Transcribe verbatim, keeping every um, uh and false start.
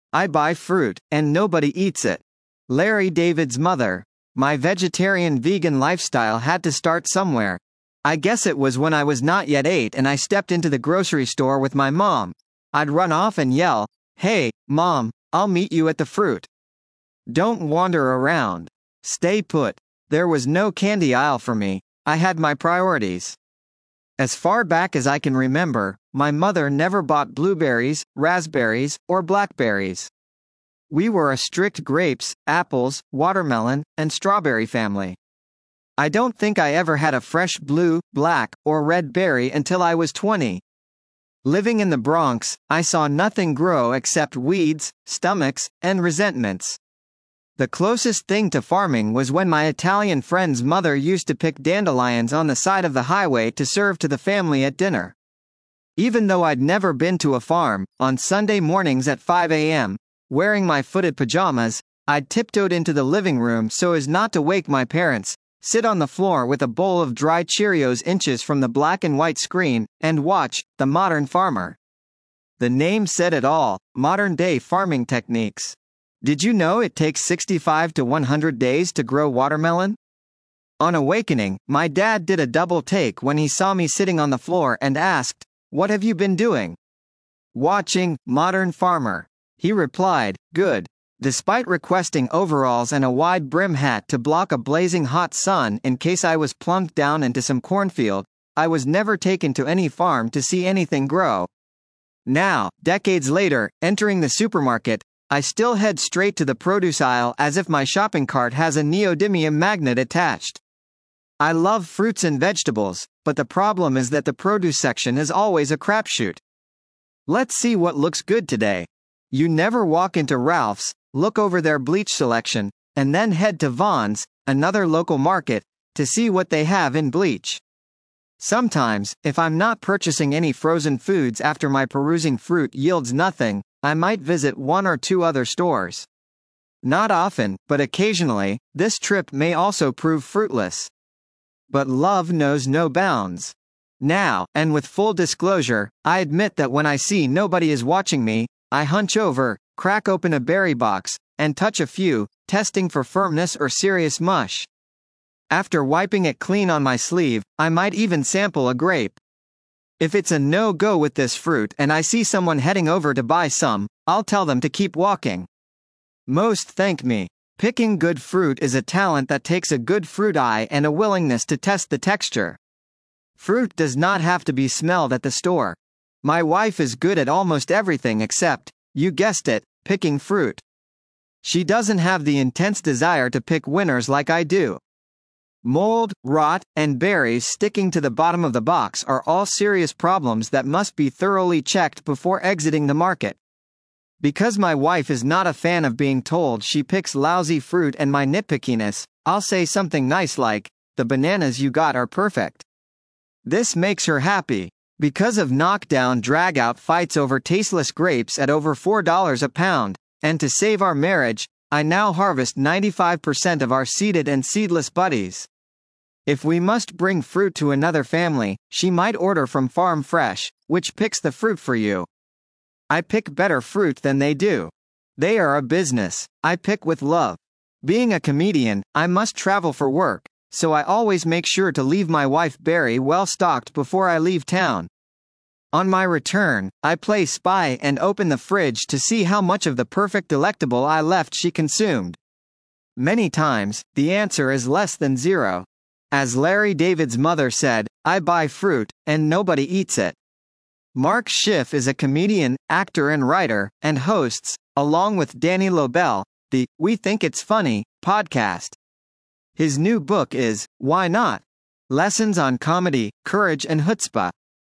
I buy fruit, and nobody eats it. Larry David's mother. My vegetarian vegan lifestyle had to start somewhere. I guess it was when I was not yet eight and I stepped into the grocery store with my mom. I'd run off and yell, "Hey, Mom, I'll meet you at the fruit. Don't wander around. Stay put." There was no candy aisle for me. I had my priorities. As far back as I can remember, my mother never bought blueberries, raspberries, or blackberries. We were a strict grapes, apples, watermelon, and strawberry family. I don't think I ever had a fresh blue, black, or red berry until I was twenty. Living in the Bronx, I saw nothing grow except weeds, stomachs, and resentments. The closest thing to farming was when my Italian friend's mother used to pick dandelions on the side of the highway to serve to the family at dinner. Even though I'd never been to a farm, on Sunday mornings at five a m, wearing my footed pajamas, I'd tiptoed into the living room so as not to wake my parents, sit on the floor with a bowl of dry Cheerios inches from the black and white screen, and watch The Modern Farmer. The name said it all, modern-day farming techniques. Did you know it takes sixty-five to one hundred days to grow watermelon? On awakening, my dad did a double take when he saw me sitting on the floor and asked, "What have you been doing?" "Watching Modern Farmer." He replied, "Good." Despite requesting overalls and a wide brim hat to block a blazing hot sun in case I was plunked down into some cornfield, I was never taken to any farm to see anything grow. Now, decades later, entering the supermarket, I still head straight to the produce aisle as if my shopping cart has a neodymium magnet attached. I love fruits and vegetables, but the problem is that the produce section is always a crapshoot. Let's see what looks good today. You never walk into Ralph's, look over their bleach selection, and then head to Vaughn's, another local market, to see what they have in bleach. Sometimes, if I'm not purchasing any frozen foods after my perusing fruit yields nothing, I might visit one or two other stores. Not often, but occasionally, this trip may also prove fruitless. But love knows no bounds. Now, and with full disclosure, I admit that when I see nobody is watching me, I hunch over, crack open a berry box, and touch a few, testing for firmness or serious mush. After wiping it clean on my sleeve, I might even sample a grape. If it's a no-go with this fruit and I see someone heading over to buy some, I'll tell them to keep walking. Most thank me. Picking good fruit is a talent that takes a good fruit eye and a willingness to test the texture. Fruit does not have to be smelled at the store. My wife is good at almost everything except, you guessed it, picking fruit. She doesn't have the intense desire to pick winners like I do. Mold, rot, and berries sticking to the bottom of the box are all serious problems that must be thoroughly checked before exiting the market. Because my wife is not a fan of being told she picks lousy fruit and my nitpickiness, I'll say something nice like, "The bananas you got are perfect." This makes her happy. Because of knockdown drag-out fights over tasteless grapes at over four dollars a pound, and to save our marriage, I now harvest ninety-five percent of our seeded and seedless buddies. If we must bring fruit to another family, she might order from Farm Fresh, which picks the fruit for you. I pick better fruit than they do. They are a business. I pick with love. Being a comedian, I must travel for work, so I always make sure to leave my wife Barry well stocked before I leave town. On my return, I play spy and open the fridge to see how much of the perfect delectable I left she consumed. Many times, the answer is less than zero. As Larry David's mother said, I buy fruit, and nobody eats it. Mark Schiff is a comedian, actor and writer, and hosts, along with Danny Lobel, the We Think It's Funny podcast. His new book is, Why Not? Lessons on Comedy, Courage and Chutzpah.